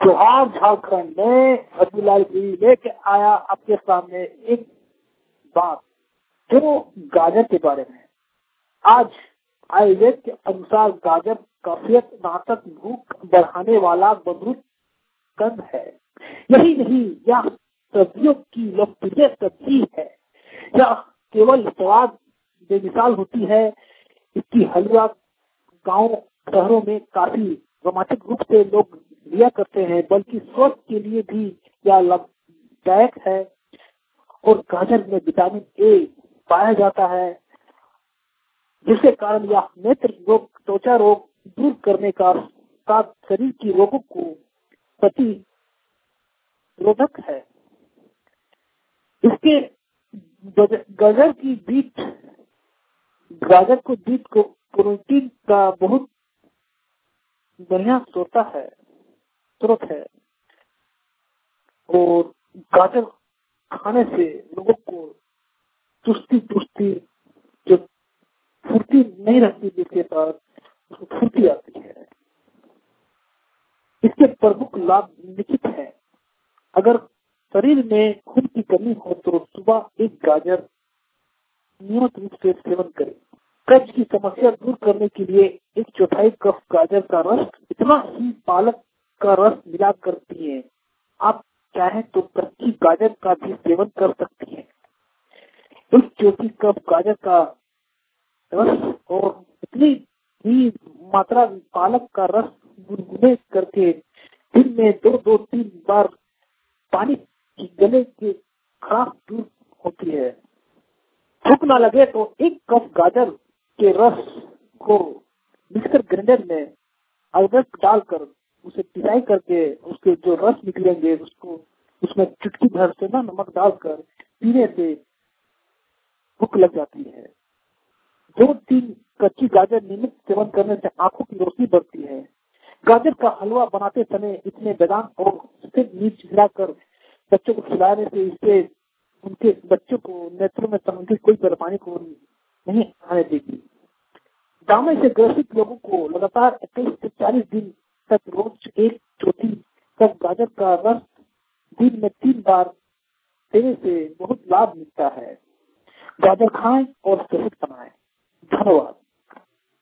जोहार झारखंड में अब्दुल्लाह जी लेके आया आपके सामने एक बात जो गाजर के बारे में। आज आयुर्वेद के अनुसार गाजर काफियत नाशक भूख बढ़ाने वाला मधुर कंद है। यही नहीं, यह सब्जियों की लोकप्रिय सब्जी है। यह केवल स्वाद बेमिसाल होती है। इसकी हलवा गांव शहरों में काफी रोमांचक रूप से लोग लिया करते हैं, बल्कि स्वास्थ्य के लिए भी यह लाभदायक है। और गाजर में विटामिन ए पाया जाता है, जिसके कारण यह नेत्र रोग, त्वचा रोग दूर करने का साथ शरीर की रोगों को प्रतिरोधक है। इसके गाजर को बीट को प्रोटीन का बहुत बढ़िया स्रोत है। और गाजर खाने से लोगों को चुस्ती जो फुर्ती नहीं रहती, जिसके पास उसको फुर्ती आती है। इसके प्रमुख लाभ निश्चित है। अगर शरीर में खून की कमी हो तो सुबह एक गाजर नियमित रूप से सेवन करें। कब्ज की समस्या दूर करने के लिए 1/4 कप गाजर का रस, इतना ही पालक का रस मिला कर पिए। आप चाहें तो कच्ची गाजर का भी सेवन कर सकती हैं। 1/4 कप गाजर का रस और इतनी ही मात्रा पालक का रस गुनगुने करके दिन में 2-3 बार पानी की गले की खराश दूर होती है। भूख ना लगे तो 1 कप गाजर के रस को मिक्सर ग्राइंडर में अदरक डालकर उसे पिसाई करके उसके जो रस निकलेंगे उसको उसमें चुटकी भर से नमक डालकर पीने से भूख लग जाती है। 2-3 कच्ची गाजर नियमित सेवन करने से आंखों की रोशनी बढ़ती है। गाजर का हलवा बनाते समय इसमें बादाम और सफेद मिर्च मिलाकर बच्चों को खिलाने से इससे उनके बच्चों को नेत्रों में संबंधित कोई परेशानी को नहीं आने देगी। दामे से ग्रसित लोगों को लगातार 21 से 40 दिन तक रोज 1/4 कप गाजर का रस दिन में 3 बार देने से बहुत लाभ मिलता है। गाजर खाएं और सेहत बनाएं। धन्यवाद।